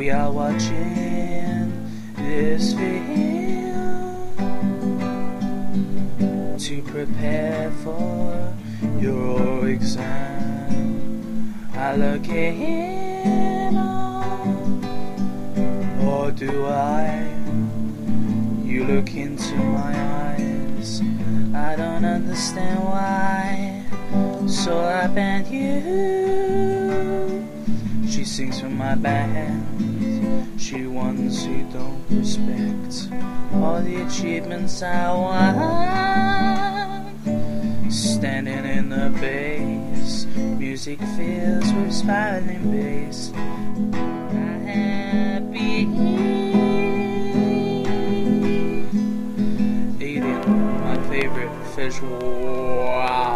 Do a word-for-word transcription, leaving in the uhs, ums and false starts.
We are watching this film to prepare for your exam. I look in on, or do I? You look into my eyes. I don't understand why. So I band you. She sings for my band. She ones who don't respect all the achievements I want. Standing in the bass, music fills with spiraling bass. I'm happy eating my favorite fish. Wow.